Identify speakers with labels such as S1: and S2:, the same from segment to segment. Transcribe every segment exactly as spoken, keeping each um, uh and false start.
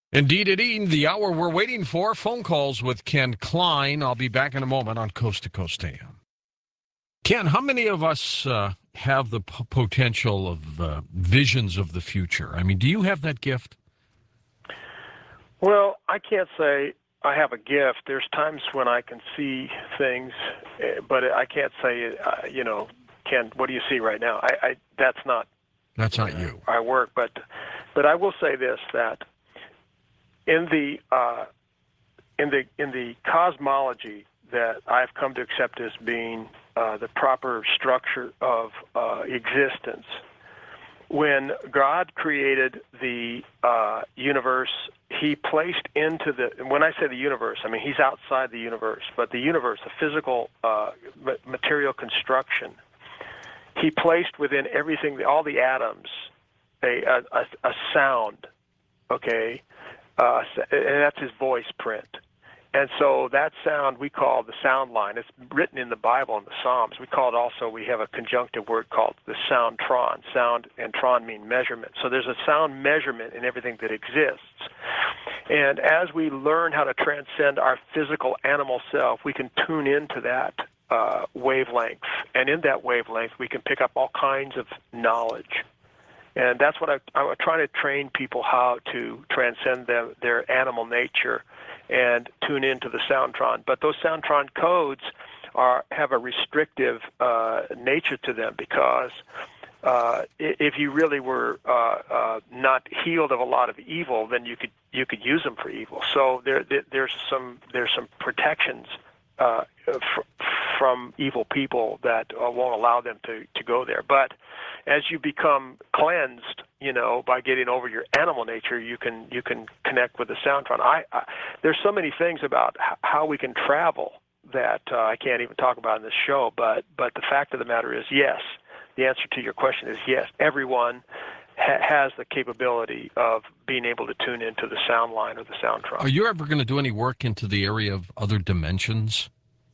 S1: Indeed, indeed. The hour we're waiting for, phone calls with Ken Klein. I'll be back in a moment on Coast to Coast A M. Ken, how many of us uh, have the p- potential of uh, visions of the future? I mean, do you have that gift?
S2: Well, I can't say I have a gift. There's times when I can see things, but I can't say, uh, you know, Ken, what do you see right now? I, I that's not
S1: That's not you.
S2: I work, but but I will say this, that in the uh, in the in the cosmology that I've come to accept as being uh, the proper structure of uh, existence, when God created the uh, universe, He placed into the, when I say the universe, I mean He's outside the universe, but the universe, the physical uh, material construction, He placed within everything, all the atoms, a a, a sound, okay, uh, and that's His voice print. And so that sound we call the sound line. It's written in the Bible in the Psalms. We call it also, we have a conjunctive word called the sound tron. Sound and tron mean measurement. So there's a sound measurement in everything that exists. And as we learn how to transcend our physical animal self, we can tune into that uh, wavelength. And in that wavelength, we can pick up all kinds of knowledge. And that's what I, I'm trying to train people how to transcend them, their animal nature and tune into the Soundtron. But those Soundtron codes are have a restrictive uh, nature to them because uh, if you really were uh, uh, not healed of a lot of evil, then you could you could use them for evil. So there, there there's some there's some protections uh, fr- from evil people that uh, won't allow them to, to go there. But as you become cleansed, you know, by getting over your animal nature, you can you can connect with the Soundtron. I, I there's so many things about h- how we can travel that uh, I can't even talk about in this show. But but the fact of the matter is, yes. The answer to your question is yes. Everyone ha- has the capability of being able to tune into the sound line or the Soundtron.
S1: Are you ever going to do any work into the area of other dimensions?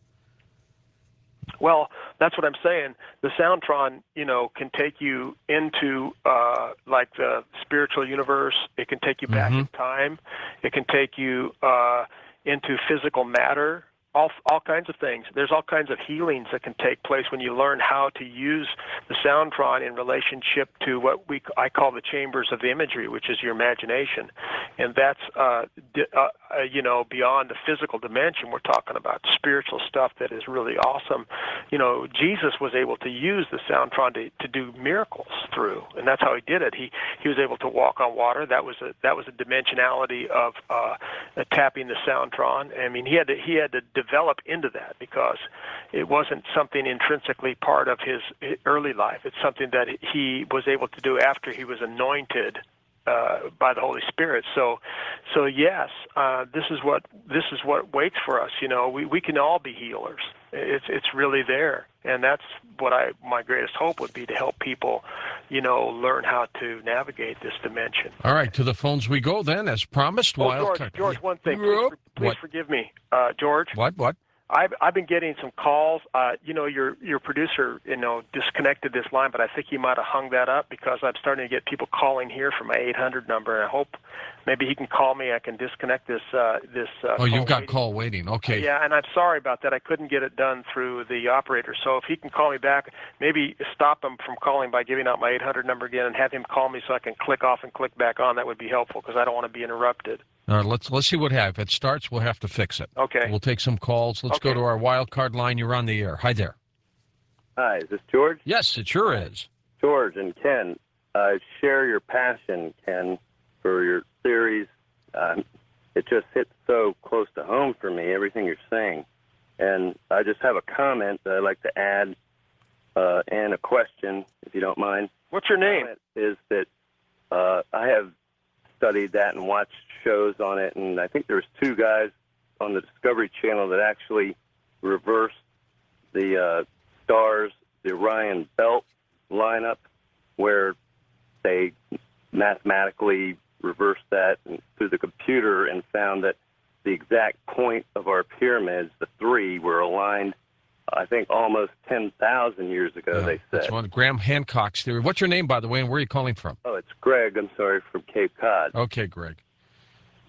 S2: Well, that's what I'm saying. The Soundtron, you know, can take you into uh, like the spiritual universe. It can take you back
S1: Mm-hmm.
S2: in time. It can take you uh, into physical matter. All, all kinds of things. There's all kinds of healings that can take place when you learn how to use the Soundtron in relationship to what we I call the chambers of imagery, which is your imagination, and that's uh, di- uh, uh, you know beyond the physical dimension. We're talking about spiritual stuff that is really awesome. You know, Jesus was able to use the Soundtron to, to do miracles through, and that's how he did it. He he was able to walk on water. That was a that was a dimensionality of uh, tapping the Soundtron. I mean, he had to he had to develop into that because it wasn't something intrinsically part of his early life. It's something that he was able to do after he was anointed uh, by the Holy Spirit. So, so yes, uh, this is what this is what waits for us. You know, we, we can all be healers. It's it's really there, and that's what I my greatest hope would be to help people, you know, learn how to navigate this dimension.
S1: All right, to the phones we go then, as promised.
S2: Oh,
S1: Wild
S2: George,
S1: card.
S2: George,
S1: Yeah.
S2: one thing, please, for, please
S1: What?
S2: forgive me, uh, George.
S1: What? What?
S2: I've I've been getting some calls. Uh, you know, your your producer, you know, disconnected this line, but I think he might have hung that up because I'm starting to get people calling here from my eight hundred number, and I hope maybe he can call me. I can disconnect this uh, this. Uh,
S1: Oh, you've got
S2: waiting.
S1: call waiting. Okay.
S2: Uh, yeah, and I'm sorry about that. I couldn't get it done through the operator. So if he can call me back, maybe stop him from calling by giving out my eight hundred number again and have him call me so I can click off and click back on. That would be helpful because I don't want to be interrupted.
S1: All right, let's let's see what happens. If it starts, we'll have to fix it.
S2: Okay.
S1: We'll take some calls. Let's
S2: Okay.
S1: go to our wild card line. You're on the air. Hi there.
S3: Hi, is this George?
S1: Yes, it sure is.
S3: George and Ken, I share your passion, Ken, for your theories. Um, it just hits so close to home for me, everything you're saying. And I just have a comment that I'd like to add uh, and a question, if you don't mind.
S2: What's your name?
S3: Is that uh, I have studied that and watched shows on it, and I think there's two guys on the Discovery Channel that actually reversed the uh, stars, the Orion Belt lineup, where they mathematically reversed that through the computer and found that the exact point of our pyramids, the three, were aligned, I think, almost ten thousand years ago,
S1: Yeah,
S3: they said.
S1: That's one Graham Hancock's theory. What's your name, by the way, and where are you calling from?
S3: Oh, it's Greg, I'm sorry, from Cape Cod.
S1: Okay, Greg.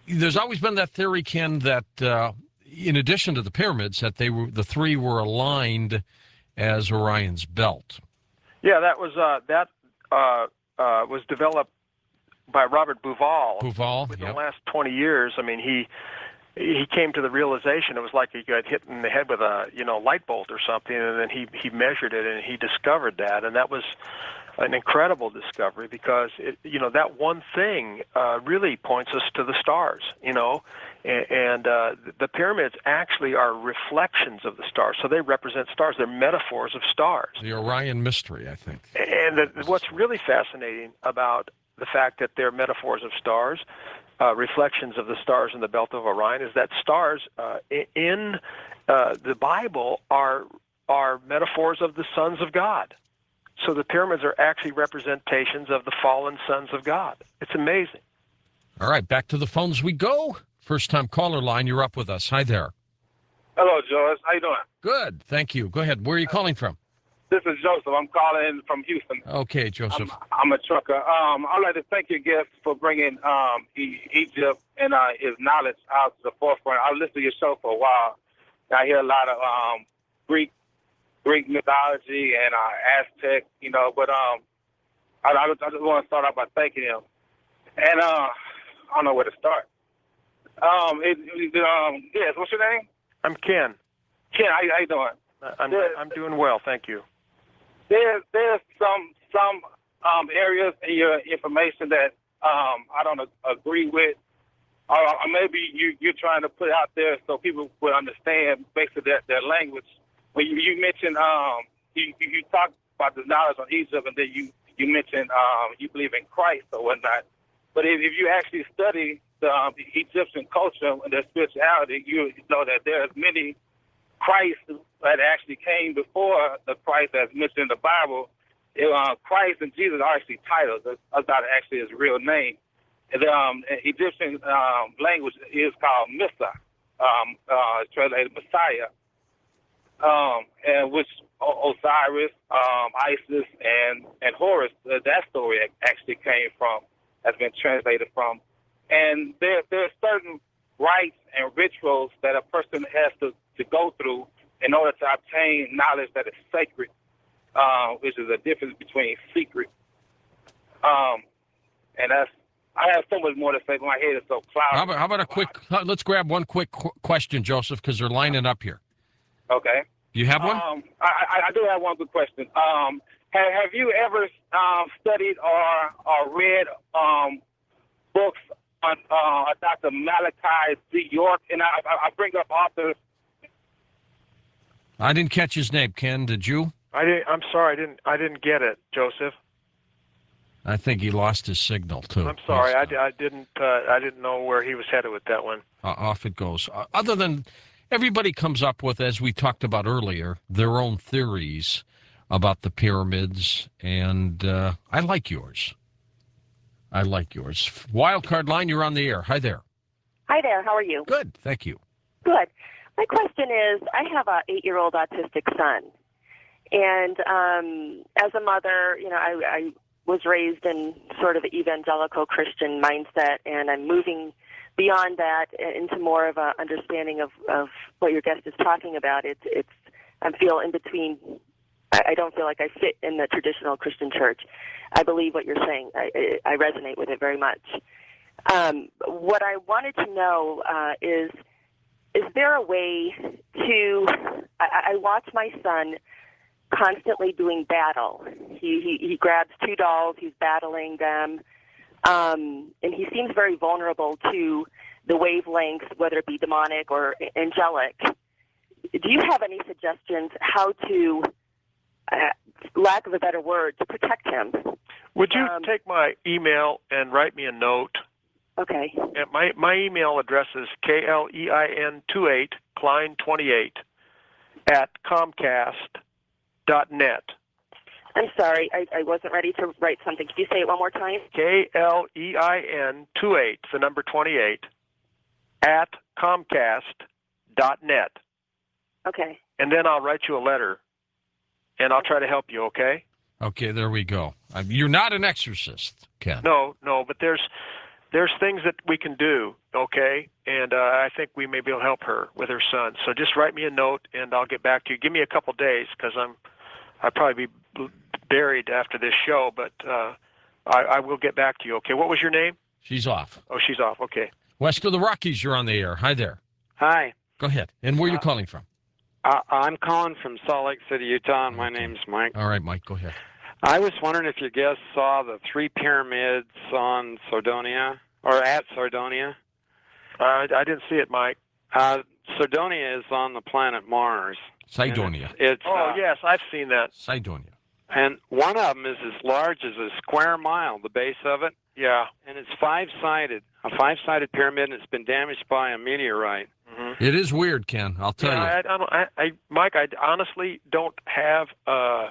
S1: there's always been that theory, Ken, that uh, in addition to the pyramids, that they were the three were aligned as Orion's belt.
S2: Yeah, that was uh, that uh, uh, was developed by Robert Bauval.
S1: Bauval,
S2: within
S1: yep.
S2: the last twenty years. I mean, he he came to the realization it was like he got hit in the head with a you know light bolt or something, and then he he measured it and he discovered that, and that was an incredible discovery because it, you know that one thing uh, really points us to the stars, you know, and, and uh, the pyramids actually are reflections of the stars, so they represent stars. They're metaphors of stars.
S1: The Orion mystery, I think.
S2: And the, what's really fascinating about the fact that they're metaphors of stars, uh, reflections of the stars in the belt of Orion, is that stars uh, in uh, the Bible are are metaphors of the sons of God. So the pyramids are actually representations of the fallen sons of God. It's amazing.
S1: All right, back to the phones we go. First-time caller line, you're up with us. Hi there.
S4: Hello, George. How you doing?
S1: Good, thank you. Go ahead. Where are you calling from?
S4: This is Joseph. I'm calling in from Houston.
S1: Okay, Joseph.
S4: I'm, I'm a trucker. Um, I'd like to thank your guest for bringing um, e- Egypt and uh, his knowledge out to the forefront. I've listened to your show for a while. I hear a lot of um, Greek Greek mythology and uh, Aztec, you know, but um, I, I, just, I just want to start off by thanking him. And uh, I don't know where to start. Um, it, it, um, yes, what's your name?
S2: I'm Ken.
S4: Ken, how, you- how you doing?
S2: I'm,
S4: Yeah.
S2: I'm doing well, thank you.
S4: There's there's some some um, areas in your information that um, I don't a- agree with, or, or maybe you you're trying to put out there so people will understand basically their, their language. When you, you mentioned um, you you you talked about the knowledge on Egypt, and then you you mentioned um, you believe in Christ or whatnot. But if, if you actually study the, um, the Egyptian culture and their spirituality, you know that there's many Christ that actually came before the Christ that's mentioned in the Bible. It, uh, Christ and Jesus are actually titles. That's, that's not actually his real name. And the um, Egyptian um, language is called Missa, um, uh, translated Messiah, um, and which o- Osiris, um, Isis, and and Horus, uh, that story actually came from, has been translated from. And there there are certain rites and rituals that a person has to, to go through in order to obtain knowledge that is sacred, uh, which is a difference between secret. Um, and that's, I have so much more to say, but my head is so cloudy.
S1: How about, how about a quick, let's grab one quick qu- question, Joseph, because they're lining up here.
S4: Okay.
S1: You have one?
S4: Um, I, I, I do have one good question. Um, have, have you ever um, studied or, or read um, books on uh, Doctor Malachi Z. York? And I, I bring up authors.
S1: I didn't catch his name, Ken. Did you?
S2: I didn't, I'm sorry, I didn't I didn't get it, Joseph.
S1: I think he lost his signal, too.
S2: I'm sorry, I,
S1: Yes,
S2: I didn't uh, I didn't know where he was headed with that one.
S1: uh, off it goes. Uh, other than everybody comes up with, as we talked about earlier, their own theories about the pyramids, and uh, I like yours. I like yours. Wildcard line, you're on the air. Hi there.
S5: Hi there. How are you?
S1: Good. Thank you.
S5: Good. My question is, I have a eight-year-old autistic son, and um, as a mother, you know, I, I was raised in sort of an evangelical Christian mindset, and I'm moving beyond that into more of a understanding of, of what your guest is talking about. It's it's I feel in between. I, I don't feel like I fit in the traditional Christian church. I believe what you're saying. I, I resonate with it very much. Um, what I wanted to know uh, is, is there a way to, I, I watch my son constantly doing battle. He, he, he grabs two dolls, he's battling them, um, and he seems very vulnerable to the wavelengths, whether it be demonic or angelic. Do you have any suggestions how to, uh, lack of a better word, to protect him?
S2: Would you
S5: Um,
S2: take my email and write me a note?
S5: Okay.
S2: And my my email address is K L E I N twenty-eight, Klein twenty-eight, at Comcast dot net.
S5: I'm sorry, I, I wasn't ready to write something. Could you say it one more time?
S2: K L E I N twenty-eight, the number twenty-eight, at Comcast dot net.
S5: Okay.
S2: And then I'll write you a letter, and I'll try to help you, okay?
S1: Okay, there we go. Uh, you're not an exorcist, Ken.
S2: No, no, but there's there's things that we can do, okay? And uh, I think we may be able to help her with her son. So just write me a note, and I'll get back to you. Give me a couple days because I'm I'll probably be buried after this show, but uh, I, I will get back to you. Okay, what was your name?
S1: She's off.
S2: Oh, she's off. Okay.
S1: West of the Rockies, you're on the air. Hi there.
S6: Hi.
S1: Go ahead. And where are you
S6: Uh,
S1: calling from?
S6: Uh, I'm calling from Salt Lake City, Utah, and my name's Mike.
S1: All right, Mike, go ahead.
S6: I was wondering if your guests saw the three pyramids on Sardonia, or at Sardonia.
S2: Uh, I didn't see it, Mike.
S6: Uh, Sardonia is on the planet Mars.
S1: Cydonia.
S6: And It's,
S2: Oh,
S6: uh,
S2: yes, I've seen that.
S1: Cydonia.
S6: And one of them is as large as a square mile, the base of it,
S2: Yeah.
S6: and it's five-sided, a five-sided pyramid, and it's been damaged by a meteorite.
S2: Mm-hmm.
S1: It is weird, Ken. I'll tell
S2: Yeah,
S1: you.
S2: I, I don't, I, I, Mike, I honestly don't have uh,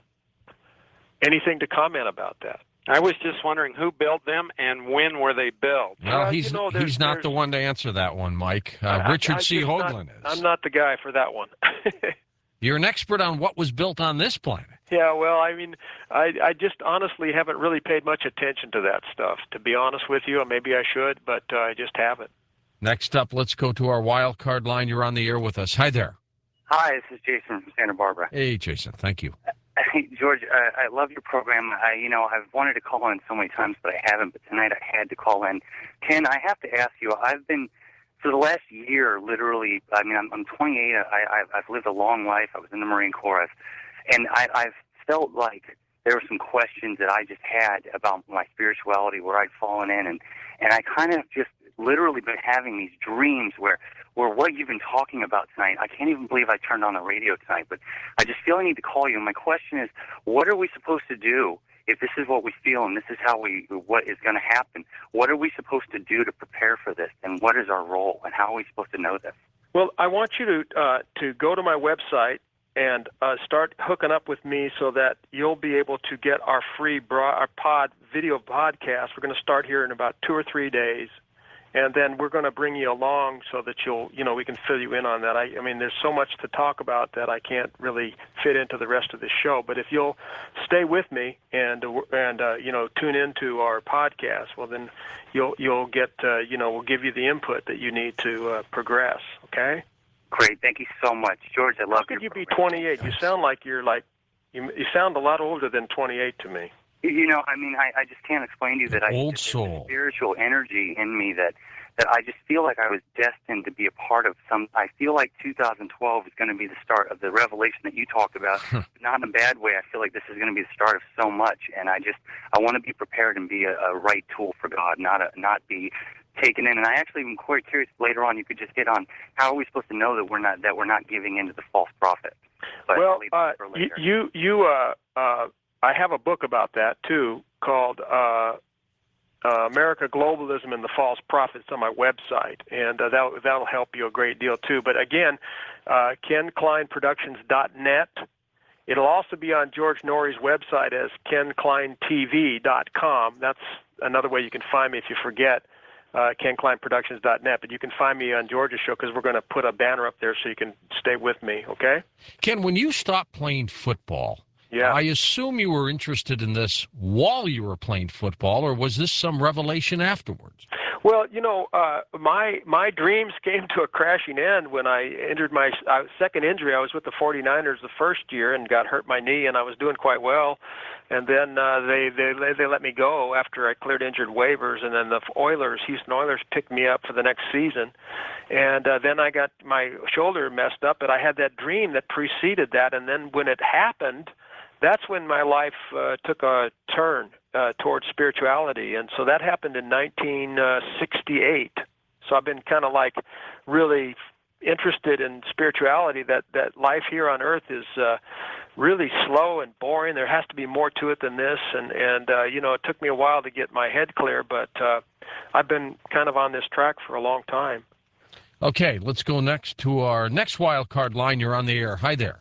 S2: anything to comment about that.
S6: I was just wondering who built them and when were they built.
S1: Well,
S2: Uh,
S1: he's
S2: you know, there's-
S1: he's not
S2: there's-
S1: the one to answer that one, Mike. Uh,
S2: I-
S1: Richard
S2: I
S1: C.
S2: just not-
S1: Hoagland is.
S2: I'm not the guy for that one.
S1: You're an expert on what was built on this planet.
S2: Yeah, well, I mean, I, I just honestly haven't really paid much attention to that stuff, to be honest with you. Maybe I should, but uh, I just haven't.
S1: Next up, let's go to our wild card line. You're on the air with us. Hi there.
S7: Hi, this is Jason from Santa Barbara.
S1: Hey, Jason. Thank you.
S7: Hey, George, I, I love your program. I, you know, I've wanted to call in so many times, but I haven't. But tonight I had to call in. Ken, I have to ask you. I've been for the last year, literally. I mean, I'm, I'm twenty-eight. I, I've, I've lived a long life. I was in the Marine Corps, I've, and I, I've felt like there were some questions that I just had about my spirituality, where I'd fallen in, and and I kind of just literally been having these dreams where where what you've been talking about tonight, I can't even believe I turned on the radio tonight, but I just feel I need to call you. And my question is, what are we supposed to do if this is what we feel and this is how we, what is going to happen? What are we supposed to do to prepare for this? And what is our role? And how are we supposed to know this?
S2: Well, I want you to uh, to go to my website and uh, start hooking up with me so that you'll be able to get our free bro- our pod video podcast. We're going to start here in about two or three days. And then we're going to bring you along so that you'll, you know, we can fill you in on that. I, I mean, there's so much to talk about that I can't really fit into the rest of the show. But if you'll stay with me and and uh, you know, tune into our podcast, well, then you'll you'll get, uh, you know, we'll give you the input that you need to uh, progress. Okay.
S7: Great, thank you so much, George. I love.
S2: How could you be twenty-eight? You sound like you're like, you you sound a lot older than twenty-eight to me.
S7: You know, I mean, I, I just can't explain to you that I
S1: Old
S7: there's
S1: soul.
S7: a spiritual energy in me that, that I just feel like I was destined to be a part of some. I feel like two thousand twelve is going to be the start of the revelation that you talked about, not in a bad way. I feel like this is going to be the start of so much, and I just I want to be prepared and be a, a right tool for God, not a, not be taken in. And I actually am quite curious. Later on, you could just get on how are we supposed to know that we're not that we're not giving into the false prophet. But
S2: well,
S7: I'll leave
S2: uh,
S7: that for
S2: you
S7: later.
S2: you, you uh, uh, I have a book about that too called uh, uh, America Globalism and the False Prophets on my website, and uh, that that'll help you a great deal too. But again, uh, ken klein productions dot net. It'll also be on George Norrie's website as ken klein t v dot com. That's another way you can find me if you forget. Uh, ken klein productions dot net, but you can find me on George's show because we're going to put a banner up there so you can stay with me, okay?
S1: Ken, when you stopped playing football,
S2: Yeah.
S1: I assume you were interested in this while you were playing football, or was this some revelation afterwards?
S2: Well, you know, uh, my my dreams came to a crashing end when I injured my uh, second injury. I was with the forty-niners the first year and got hurt my knee, and I was doing quite well. And then uh, they, they they let me go after I cleared injured waivers, and then the Oilers, Houston Oilers, picked me up for the next season. And uh, then I got my shoulder messed up, but I had that dream that preceded that, and then when it happened, that's when my life uh, took a turn uh, towards spirituality. And so that happened in nineteen sixty-eight. So I've been kind of like really interested in spirituality, that, that life here on earth is uh, really slow and boring. There has to be more to it than this. And, and uh, you know, it took me a while to get my head clear, but uh, I've been kind of on this track for a long time.
S1: Okay, let's go next to our next wild card line. You're on the air. Hi there.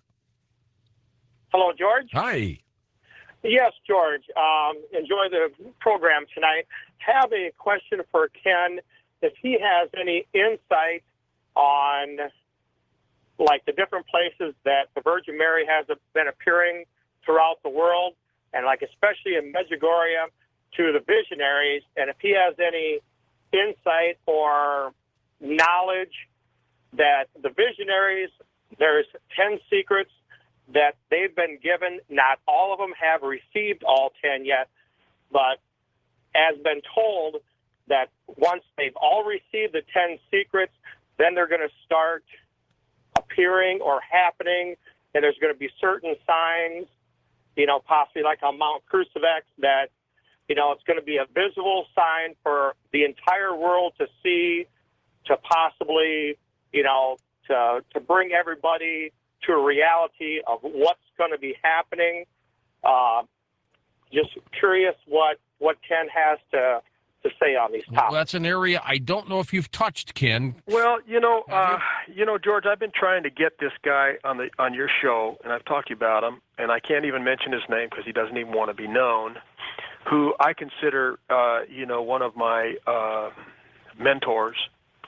S8: Hello, George.
S1: Hi.
S8: Yes, George. Um, enjoy the program tonight. Have a question for Ken. If he has any insight on, like, the different places that the Virgin Mary has been appearing throughout the world, and, like, especially in Medjugorje to the visionaries, and if he has any insight or knowledge that the visionaries, there's ten secrets that they've been given. Not all of them have received all ten yet, but has been told that once they've all received the ten secrets, then they're going to start appearing or happening, and there's going to be certain signs, you know, possibly like on Mount Crucifix, that, you know, it's going to be a visible sign for the entire world to see, to possibly, you know, to to bring everybody to a reality of what's going to be happening. Uh, just curious what, what Ken has to to say on these topics.
S1: Well, that's an area I don't know if you've touched, Ken.
S2: Well, you know, uh, you know, George, I've been trying to get this guy on the on your show, and I've talked to you about him, and I can't even mention his name because he doesn't even want to be known, who I consider, uh, you know, one of my uh, mentors.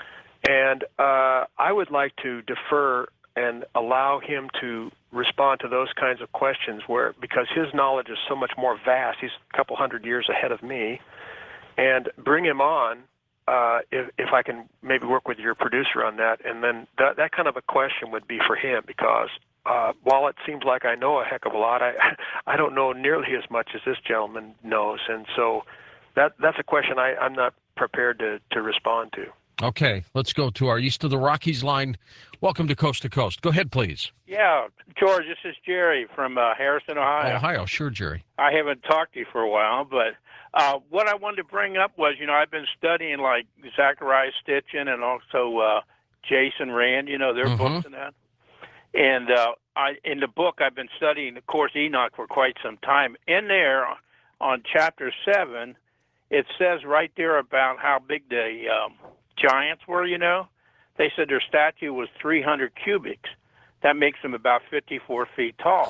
S2: And uh, I would like to defer and allow him to respond to those kinds of questions where, because his knowledge is so much more vast, he's a couple hundred years ahead of me, and bring him on uh, if, if I can maybe work with your producer on that. And then that, that kind of a question would be for him, because uh, while it seems like I know a heck of a lot, I, I don't know nearly as much as this gentleman knows. And so that that's a question I, I'm not prepared to, to respond to.
S1: Okay, let's go to our East of the Rockies line. Welcome to Coast to Coast. Go ahead, please.
S9: Yeah, George, this is Jerry from uh, Harrison, Ohio.
S1: Ohio, sure, Jerry.
S9: I haven't talked to you for a while, but uh, what I wanted to bring up was, you know, I've been studying like Zachariah Stitchin and also uh, Jason Rand, you know, their
S1: Mhm.
S9: books and that. And uh, I, in the book, I've been studying, of course, Enoch for quite some time. In there, on chapter seven, it says right there about how big the um, giants were, you know. They said their statue was three hundred cubics. That makes them about fifty-four feet tall.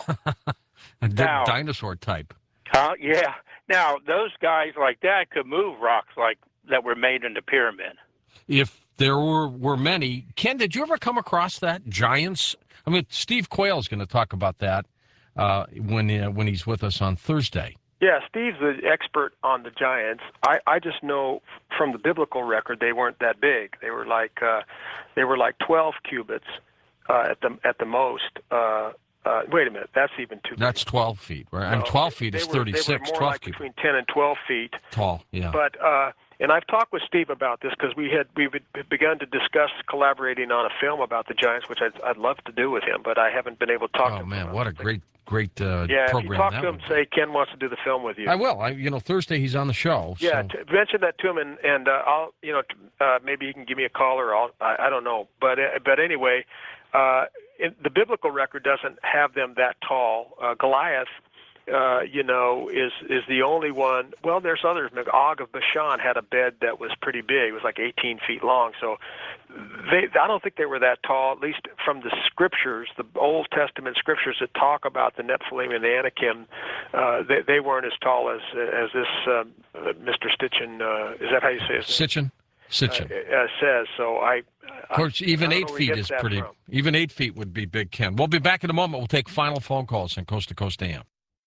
S1: A
S9: Now-
S1: dinosaur type.
S9: Huh? Yeah. Now, those guys like that could move rocks like that were made in the pyramid.
S1: If there were, were many. Ken, did you ever come across that? Giants? I mean, Steve Quayle is going to talk about that uh, when uh, when he's with us on Thursday.
S2: Yeah, Steve's the expert on the giants. I, I just know from the biblical record they weren't that big. They were like uh, they were like twelve cubits uh, at the at the most. Uh, uh, wait a minute, that's even too big.
S1: That's twelve feet, right? I'm
S2: No,
S1: twelve feet
S2: they
S1: is
S2: were,
S1: thirty-six.
S2: They were more
S1: twelve
S2: like
S1: feet.
S2: between ten and twelve feet.
S1: Tall, yeah.
S2: But uh, and I've talked with Steve about this because we had we've begun to discuss collaborating on a film about the giants, which I'd, I'd love to do with him, but I haven't been able to talk
S1: oh
S2: to him.
S1: man,
S2: about
S1: what a
S2: it.
S1: great, great uh,
S2: Yeah,
S1: program
S2: if you talk
S1: that
S2: to him,
S1: would be.
S2: say Ken wants to do the film with you.
S1: I will. I, you know, Thursday he's on the show.
S2: Yeah,
S1: so.
S2: t- mention that to him, and and uh, I'll, you know, t- uh, maybe he can give me a call, or I'll, I, I don't know, but uh, but anyway, uh, it, the biblical record doesn't have them that tall. Uh, Goliath, uh, you know, is is the only one. Well, there's others. Og of Bashan had a bed that was pretty big. It was like eighteen feet long. So they, I don't think they were that tall. At least from the scriptures, the Old Testament scriptures that talk about the Nephilim and the Anakim, uh, they, they weren't as tall as as this um, uh, Mister Stitchin. Uh, is that how you say it?
S1: Sitchin? Sitchin.
S2: Uh, uh, says so. I.
S1: Of course, even
S2: I don't
S1: eight
S2: know where he
S1: feet
S2: gets
S1: is
S2: that
S1: pretty.
S2: from.
S1: Even eight feet would be big, Ken. We'll be back in a moment. We'll take final phone calls on Coast to Coast A M.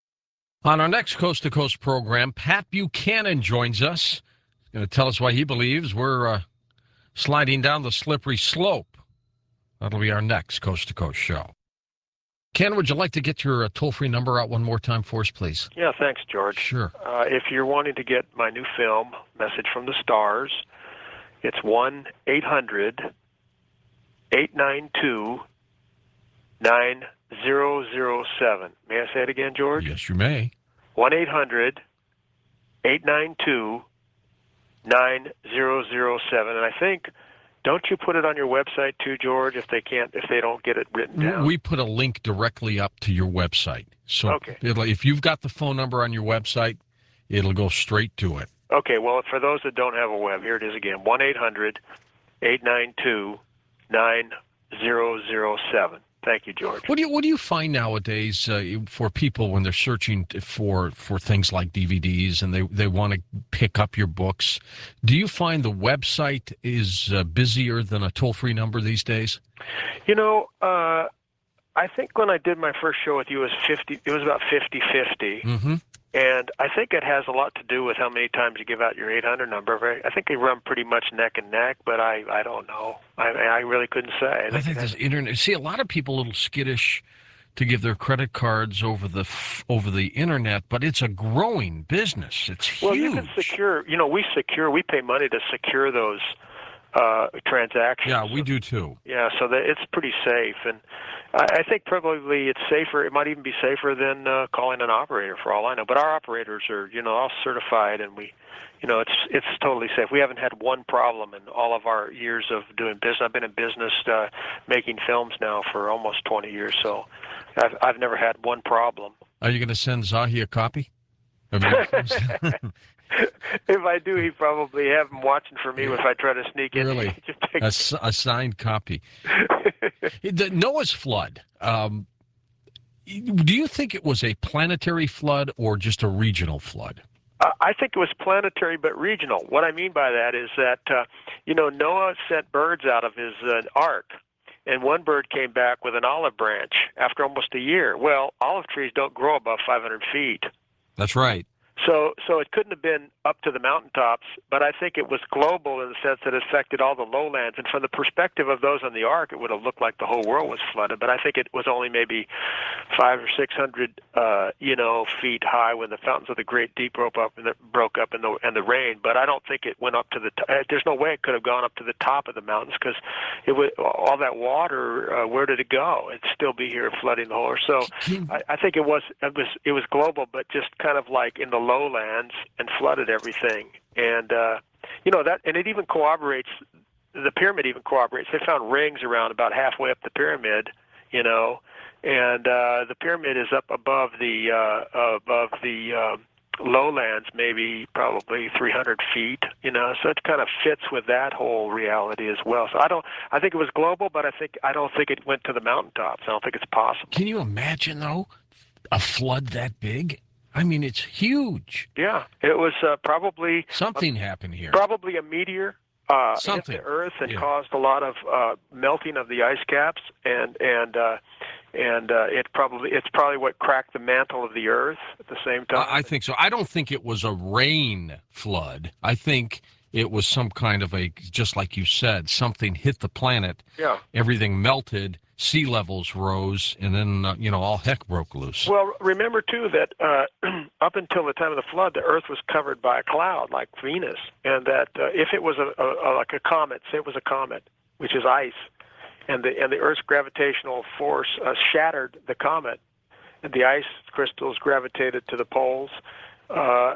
S1: On our next Coast to Coast program, Pat Buchanan joins us. He's going to tell us why he believes we're uh, sliding down the slippery slope. That'll be our next Coast to Coast show. Ken, would you like to get your uh, toll-free number out one more time for us, please?
S2: Yeah, thanks, George.
S1: Sure.
S2: Uh, if you're wanting to get my new film, Message from the Stars, it's one eight hundred eight nine two nine zero zero seven. May I say it again, George?
S1: Yes, you may.
S2: one eight hundred eight nine two nine zero zero seven. And I think, don't you put it on your website too, George, if they can't, if they don't get it written down?
S1: We put a link directly up to your website. So
S2: Okay.
S1: it'll, if you've got the phone number on your website, it'll go straight to it.
S2: Okay, well, for those that don't have a web, here it is again, one eight hundred eight nine two nine zero zero seven. Thank you, George.
S1: What do you What do you find nowadays uh, for people when they're searching for for things like D V Ds and they, they want to pick up your books? Do you find the website is uh, busier than a toll free number these days?
S2: You know, uh, I think when I did my first show with you, it was fifty. It was about fifty-fifty.
S1: Mm-hmm.
S2: And I think it has a lot to do with how many times you give out your eight hundred number. I think they run pretty much neck and neck, but I, I don't know. I, I really couldn't say.
S1: I think this internet. See, a lot of people a little skittish to give their credit cards over the f- over the internet, but it's a growing business. It's huge.
S2: Well, you can secure. You know, we secure. We pay money to secure those uh, transactions.
S1: Yeah, we do too.
S2: Yeah, so that it's pretty safe, and I, I think probably it's safer. It might even be safer than uh, calling an operator, for all I know. But our operators are, you know, all certified, and we, you know, it's it's totally safe. We haven't had one problem in all of our years of doing business. I've been in business uh, making films now for almost twenty years, so I've I've never had one problem.
S1: Are you going to send Zahi a copy?
S2: If I do, he probably have him watching for me if I try to sneak in.
S1: Really? a, s- a signed copy. The Noah's flood. Um, do you think it was a planetary flood or just a regional flood?
S2: Uh, I think it was planetary but regional. What I mean by that is that, uh, you know, Noah sent birds out of his uh, ark, and one bird came back with an olive branch after almost a year. Well, olive trees don't grow above five hundred feet.
S1: That's right.
S2: So, so it couldn't have been up to the mountaintops, but I think it was global in the sense that it affected all the lowlands. And from the perspective of those on the ark, it would have looked like the whole world was flooded. But I think it was only maybe five or six hundred, uh, you know, feet high when the fountains of the Great Deep broke up and the, broke up in the and the rain. But I don't think it went up to the. T- there's no way it could have gone up to the top of the mountains because it was all that water. Uh, where did it go? It'd still be here flooding the whole. So I, I think it was it was it was global, but just kind of like in the lowlands and flooded everything. And uh you know that and it even corroborates the pyramid even corroborates they found rings around about halfway up the pyramid, you know, and uh the pyramid is up above the uh above the uh, lowlands, maybe probably three hundred feet, you know, so it kind of fits with that whole reality as well. So I don't I think it was global, but I think I don't think it went to the mountaintops. I don't think it's possible.
S1: Can you imagine though a flood that big? I mean, it's huge.
S2: Yeah, it was uh, probably
S1: something
S2: a,
S1: happened here.
S2: Probably a meteor uh,
S1: something.
S2: hit the Earth and
S1: yeah.
S2: caused a lot of uh, melting of the ice caps, and and uh, and uh, it probably it's probably what cracked the mantle of the Earth at the same time.
S1: I, I think so. I don't think it was a rain flood. I think it was some kind of a, just like you said, something hit the planet.
S2: Yeah.
S1: Everything melted. Sea levels rose, and then, uh, you know, all heck broke loose.
S2: Well, remember, too, that uh, up until the time of the flood, the Earth was covered by a cloud like Venus, and that uh, if it was a, a, a, like a comet, say it was a comet, which is ice, and the, and the Earth's gravitational force uh, shattered the comet, and the ice crystals gravitated to the poles, uh,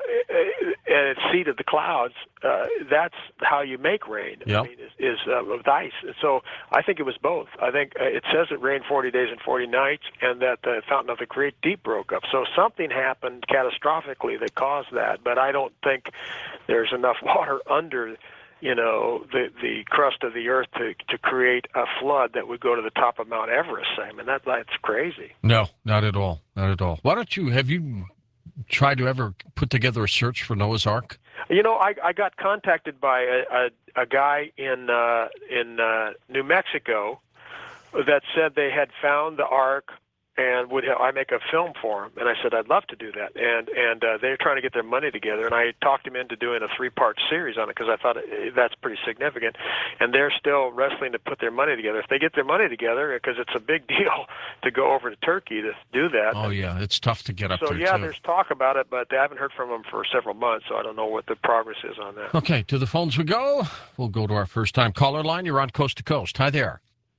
S2: and it seeded the clouds, uh, that's how you make rain.
S1: Yep.
S2: I mean, is, is uh, with ice. So I think it was both. I think uh, it says it rained forty days and forty nights, and that the fountain of the Great Deep broke up. So something happened catastrophically that caused that, but I don't think there's enough water under, you know, the the crust of the earth to to create a flood that would go to the top of Mount Everest. I mean, that that's crazy.
S1: No, not at all. Not at all. Why don't you, have you tried to ever put together a search for Noah's Ark?
S2: You know, I, I got contacted by a, a, a guy in uh, in uh, New Mexico that said they had found the Ark and would I make a film for him? And I said I'd love to do that. And and uh, they're trying to get their money together. And I talked him into doing a three-part series on it because I thought it, that's pretty significant. And they're still wrestling to put their money together. If they get their money together, because it's a big deal to go over to Turkey to do that.
S1: Oh yeah, it's tough to get up
S2: so,
S1: there.
S2: So yeah,
S1: too.
S2: there's talk about it, but I haven't heard from them for several months, so I don't know what the progress is on that.
S1: Okay, to the phones we go. We'll go to our first-time caller line. You're on Coast to Coast. Hi there.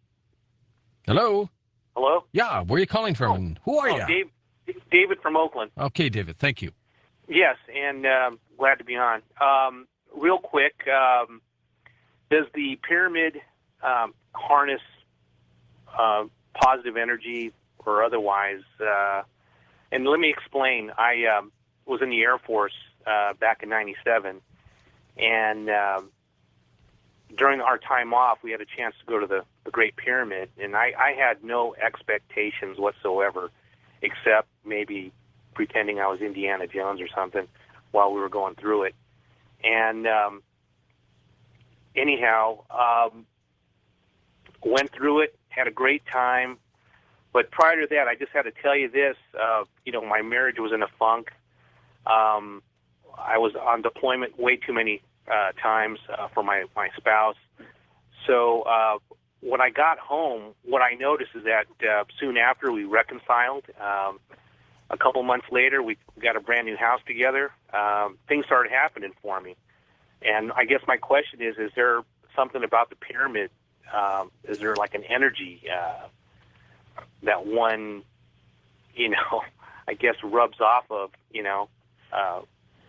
S1: Hello.
S10: Hello?
S1: Yeah, where are you calling from? And who are
S10: oh,
S1: you?
S10: Dave, David from Oakland.
S1: Okay, David, thank you.
S10: Yes, and um, glad to be on. Um, real quick, um, does the pyramid um, harness uh, positive energy or otherwise? Uh, and let me explain. I um, was in the Air Force uh, back in ninety-seven, and um, during our time off, we had a chance to go to the, the Great Pyramid, and I, I had no expectations whatsoever, except maybe pretending I was Indiana Jones or something while we were going through it. And um, anyhow, um, went through it, had a great time. But prior to that, I just had to tell you this, uh, you know, my marriage was in a funk. Um, I was on deployment way too many uh, times uh, for my, my spouse. So uh, when I got home, what I noticed is that uh, soon after we reconciled, um, a couple months later, we got a brand new house together. Um, things started happening for me. And I guess my question is, is there something about the pyramid? Um, is there like an energy uh, that one, you know, I guess rubs off of, you know, uh,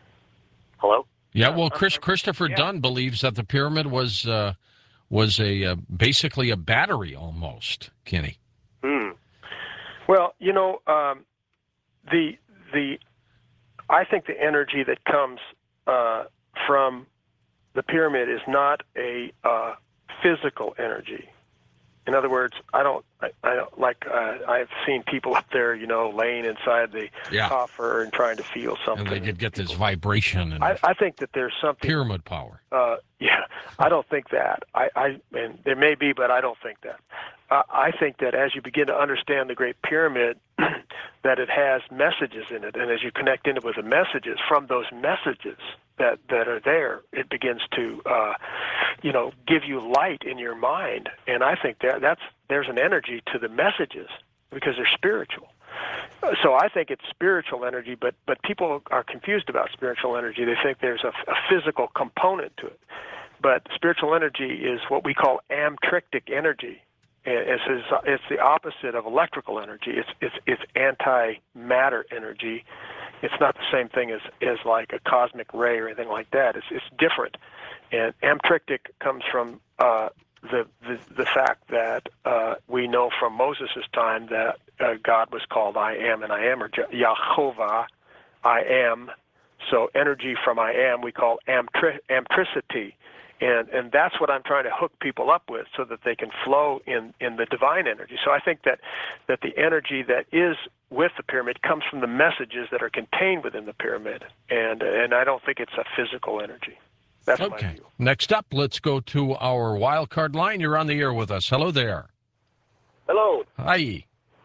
S10: hello?
S1: Yeah, well, Chris Christopher yeah. Dunn believes that the pyramid was uh, was a uh, basically a battery almost, Kenny.
S10: Hmm.
S2: Well, you know, um, the the I think the energy that comes uh, from the pyramid is not a uh, physical energy. In other words, I don't, I, I don't like. Uh, I've seen people up there, you know, laying inside the
S1: yeah.
S2: coffer and trying to feel something.
S1: And they could get this vibration. And
S2: I, I think that there's something
S1: pyramid power.
S2: Uh, yeah, I don't think that. I, I, and there may be, but I don't think that. Uh, I think that as you begin to understand the Great Pyramid, that it has messages in it, and as you connect in it with the messages, from those messages that, that are there, it begins to, uh, you know, give you light in your mind. And I think that that's there's an energy to the messages because they're spiritual. So I think it's spiritual energy, but but people are confused about spiritual energy. They think there's a, a physical component to it. But spiritual energy is what we call amtrictic energy. It's, it's the opposite of electrical energy. It's it's it's anti-matter energy. It's not the same thing as, as like a cosmic ray or anything like that. It's it's different. And amtrictic comes from uh, the, the the fact that uh, we know from Moses' time that uh, God was called I Am, and I Am, or Yahovah, I Am. So energy from I Am we call amtri- amtricity. And and that's what I'm trying to hook people up with so that they can flow in, in the divine energy. So I think that, that the energy that is with the pyramid comes from the messages that are contained within the pyramid. And and I don't think it's a physical energy. That's
S1: okay.
S2: my view.
S1: Next up, let's go to our wild card line. You're on the air with us. Hello there.
S11: Hello.
S1: Hi.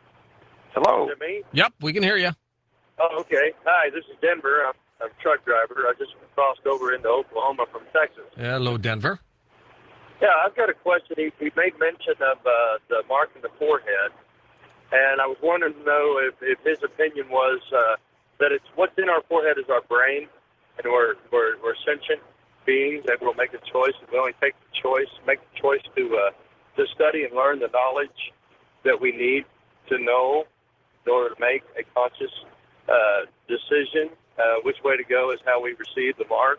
S2: Hello.
S11: Is it me?
S1: Yep, we can hear you.
S11: Oh, okay. Hi, this is Denver. I'm I'm a truck driver. I just crossed over into Oklahoma from Texas.
S1: Hello, Denver.
S11: Yeah, I've got a question. He, he made mention of uh, the mark in the forehead, and I was wondering to know if, if his opinion was uh, that it's what's in our forehead is our brain, and we're we're, we're sentient beings, and we'll make a choice, and we only take the choice, make the choice to uh, to study and learn the knowledge that we need to know in order to make a conscious uh, decision. Uh, which way to go is how we receive the mark.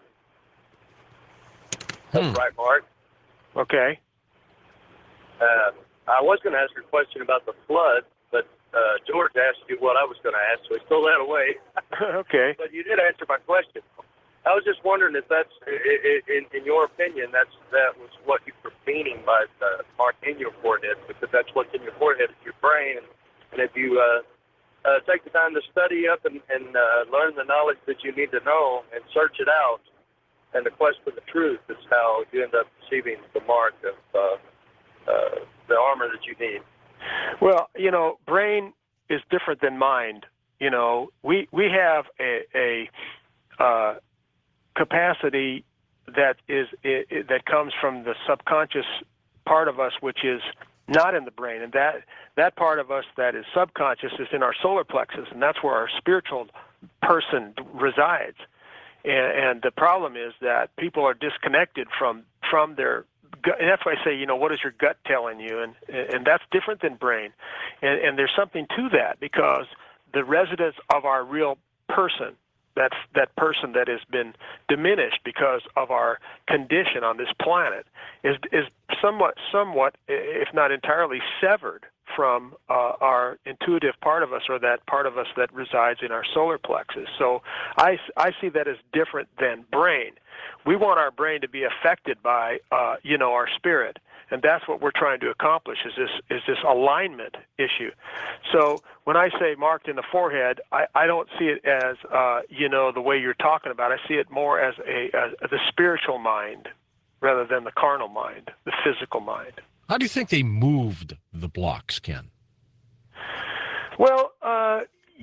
S11: That's
S1: hmm.
S11: the right mark.
S2: Okay.
S11: Uh, I was going to ask a question about the flood, but uh, George asked you what I was going to ask, so he stole that away.
S2: Okay.
S11: But you did answer my question. I was just wondering if that's, in, in your opinion, that's that was what you were meaning by the mark in your forehead, because that's what's in your forehead is your brain, and, and if you uh, Uh, take the time to study up and, and uh, learn the knowledge that you need to know and search it out. And the quest for the truth is how you end up receiving the mark of uh, uh, the armor that you need.
S2: Well, you know, brain is different than mind. You know, we we have a, a uh, capacity that is it, it, that comes from the subconscious part of us, which is not in the brain, and that that part of us that is subconscious is in our solar plexus, and that's where our spiritual person resides. And, and the problem is that people are disconnected from from their gut, and that's why I say, you know, what is your gut telling you? And and that's different than brain, and and there's something to that, because the residence of our real person, that's that person that has been diminished because of our condition on this planet, is is somewhat, somewhat, if not entirely, severed from uh, our intuitive part of us, or that part of us that resides in our solar plexus. So I, I see that as different than brain. We want our brain to be affected by, uh, you know, our spirit. And that's what we're trying to accomplish, is this is this alignment issue. So when I say marked in the forehead, I, I don't see it as, uh, you know, the way you're talking about. I see it more as a as the spiritual mind rather than the carnal mind, the physical mind.
S1: How do you think they moved the blocks, Ken?
S2: Well, uh,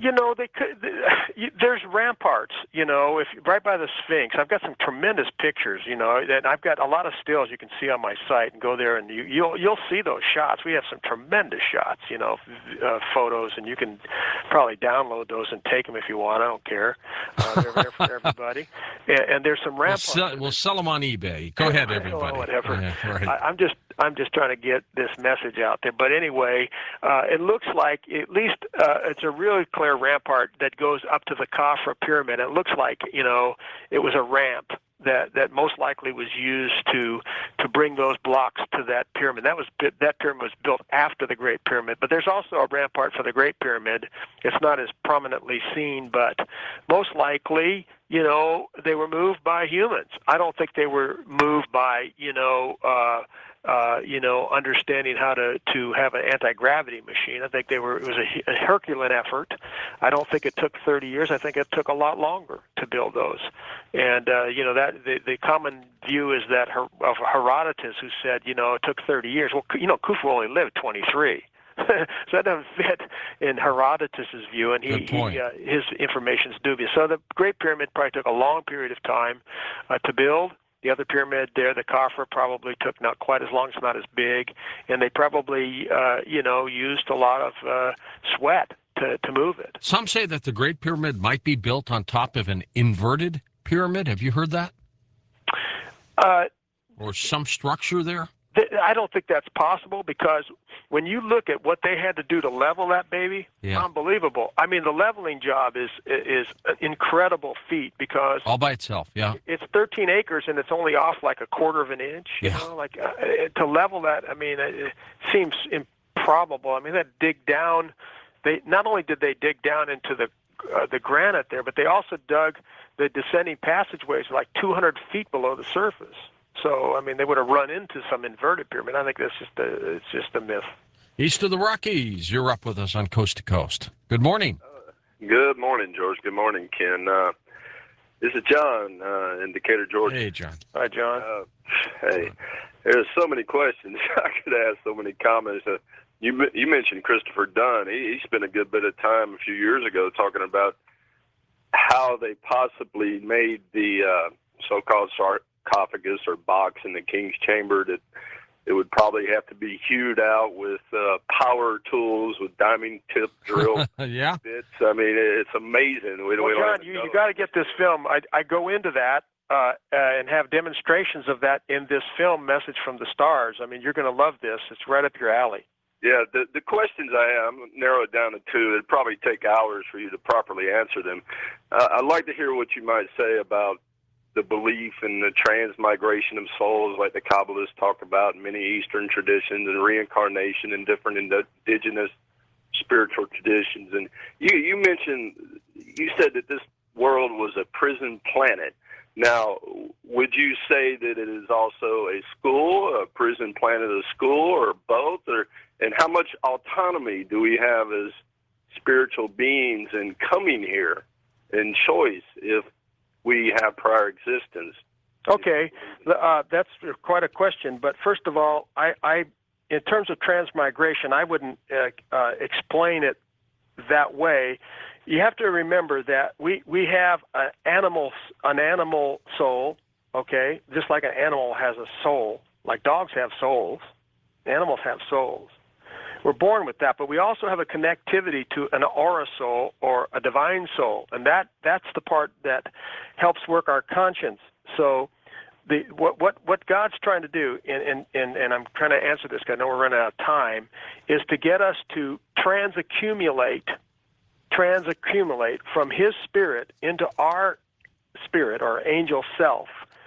S2: you know, they could. There's ramparts, you know, if right by the Sphinx. I've got some tremendous pictures, you know, and I've got a lot of stills you can see on my site, and go there and you, you'll you'll see those shots. We have some tremendous shots, you know, uh, photos, and you can probably download those and take them if you want. I don't care. Uh, they're there for everybody. And, and there's some ramparts.
S1: We'll sell, we'll sell them on eBay. Go ahead, everybody.
S2: Oh, whatever.
S1: Yeah, right.
S2: I, I'm just I'm just trying to get this message out there. But anyway, uh, it looks like at least uh, it's a really clear rampart that goes up to the Khafra pyramid. It looks like, you know, it was a ramp that, that most likely was used to to bring those blocks to that pyramid. That was that pyramid was built after the Great Pyramid. But there's also a rampart for the Great Pyramid. It's not as prominently seen, but most likely, you know, they were moved by humans. I don't think they were moved by, you know, uh, uh, you know, understanding how to, to have an anti-gravity machine. I think they were. It was a, a Herculean effort. I don't think it took thirty years. I think it took a lot longer to build those. And uh, you know, that the, the common view is that Her, of Herodotus, who said, you know, it took thirty years. Well, you know, Khufu only lived twenty-three. So that doesn't fit in Herodotus's view, and he, he uh, his information is dubious. So the Great Pyramid probably took a long period of time uh, to build. The other pyramid there, the Khafra, probably took not quite as long. It's not as big, and they probably, uh, you know, used a lot of uh, sweat to to move it.
S1: Some say that the Great Pyramid might be built on top of an inverted pyramid. Have you heard that?
S2: Uh,
S1: or some structure there?
S2: I don't think that's possible, because when you look at what they had to do to level that baby,
S1: yeah.
S2: unbelievable. I mean, the leveling job is is an incredible feat, because
S1: all by itself, yeah.
S2: It's thirteen acres and it's only off like a quarter of an inch. You
S1: yeah.
S2: know, like uh, to level that, I mean, it seems improbable. I mean, that dig down. They not only did they dig down into the uh, the granite there, but they also dug the descending passageways like two hundred feet below the surface. So, I mean, they would have run into some inverted pyramid. I think that's just a, it's just a myth.
S1: East of the Rockies, you're up with us on Coast to Coast. Good morning.
S12: Uh, good morning, George. Good morning, Ken. Uh, this is John uh, in Decatur, Georgia.
S1: Hey, John.
S2: Hi, John.
S12: Uh, hey, there's so many questions. I could ask so many comments. Uh, you you mentioned Christopher Dunn. He, he spent a good bit of time a few years ago talking about how they possibly made the uh, so-called sarcophagus or box in the king's chamber, that it would probably have to be hewed out with uh, power tools, with diamond tip drill
S1: yeah.
S12: bits. I mean, it's amazing. We,
S2: well,
S12: we don't
S2: John, you, you got to get this film. I, I go into that uh, uh, and have demonstrations of that in this film, Message from the Stars. I mean, you're going to love this. It's right up your alley.
S12: Yeah, the the questions I have, I'm going to narrow it down to two. It'd probably take hours for you to properly answer them. Uh, I'd like to hear what you might say about the belief in the transmigration of souls, like the Kabbalists talk about in many Eastern traditions, and reincarnation in different indigenous spiritual traditions. And you, you mentioned, you said that this world was a prison planet. Now, would you say that it is also a school, a prison planet, a school, or both? Or and how much autonomy do we have as spiritual beings in coming here in choice if we have prior existence?
S2: Okay, uh, that's quite a question. But first of all, I, I in terms of transmigration, I wouldn't uh, uh, explain it that way. You have to remember that we, we have an animal an animal soul, okay, just like an animal has a soul, like dogs have souls, animals have souls. We're born with that, but we also have a connectivity to an aura soul or a divine soul, and that, that's the part that helps work our conscience. So the what what, what God's trying to do, and, and, and, and I'm trying to answer this because I know we're running out of time, is to get us to transaccumulate transaccumulate from his spirit into our spirit, our angel self,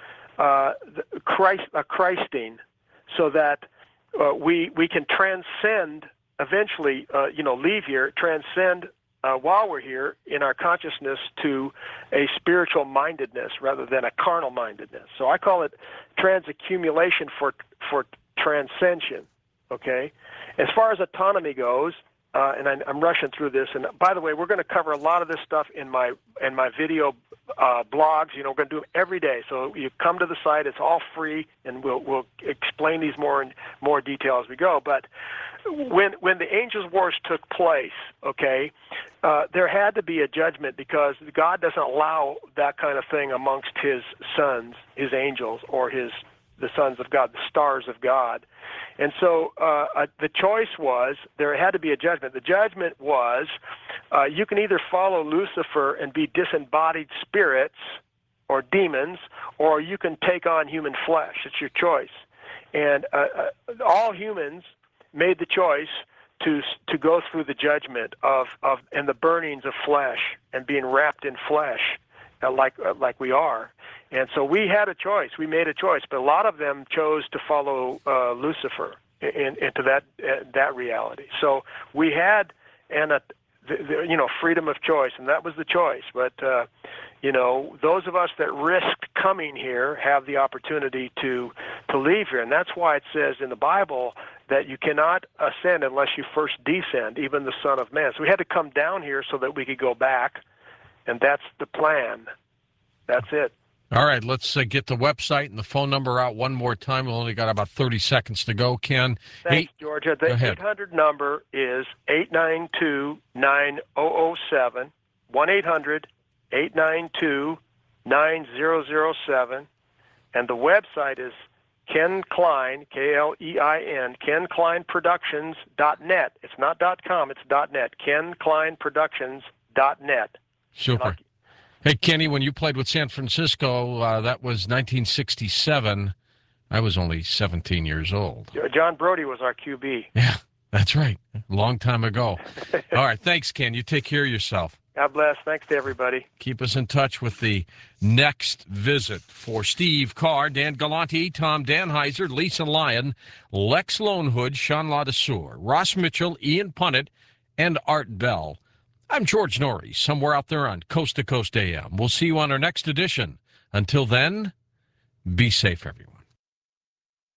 S2: uh, Christ, a Christine, so that uh, we we can transcend eventually, uh, you know, leave here, transcend uh, while we're here in our consciousness to a spiritual mindedness rather than a carnal mindedness. So I call it transaccumulation for for transcension. Okay, as far as autonomy goes. Uh, and I, I'm rushing through this. And by the way, we're going to cover a lot of this stuff in my in my video uh, blogs. You know, we're going to do them every day. So you come to the site; it's all free, and we'll we'll explain these more in more detail as we go. But when when the angels' wars took place, okay, uh, there had to be a judgment because God doesn't allow that kind of thing amongst His sons, His angels, or His the sons of God, the stars of God. And so uh, uh, the choice was there had to be a judgment. The judgment was uh, you can either follow Lucifer and be disembodied spirits or demons, or you can take on human flesh. It's your choice. And uh, uh, all humans made the choice to to go through the judgment of, of and the burnings of flesh and being wrapped in flesh uh, like uh, like we are. And so we had a choice. We made a choice, but a lot of them chose to follow uh, Lucifer in, into that uh, that reality. So we had and a, the, the, you know freedom of choice, and that was the choice. But uh, you know those of us that risked coming here have the opportunity to to leave here, and that's why it says in the Bible that you cannot ascend unless you first descend, even the Son of Man. So we had to come down here so that we could go back, and that's the plan. That's it.
S1: All right, let's uh, get the website and the phone number out one more time. We've only got about thirty seconds to go, Ken.
S2: Thanks, hey, Georgia. The eight hundred number is eight nine two, nine zero zero seven, one eight hundred, eight nine two, nine zero zero seven, and the website is Ken Klein, K L E I N, ken klein productions dot net. It's not .com, it's .net, ken klein productions dot net.
S1: Super. Hey, Kenny, when you played with San Francisco, uh, that was nineteen sixty-seven. I was only seventeen years old.
S2: John Brody was our Q B.
S1: Yeah, that's right. A long time ago. All right, thanks, Ken. You take care of yourself.
S2: God bless. Thanks to everybody.
S1: Keep us in touch with the next visit. For Steve Carr, Dan Galante, Tom Danheiser, Lisa Lyon, Lex Lonehood, Sean Ladesseur, Ross Mitchell, Ian Punnett, and Art Bell. I'm George Norrie, somewhere out there on Coast to Coast A M. We'll see you on our next edition. Until then, be safe, everyone.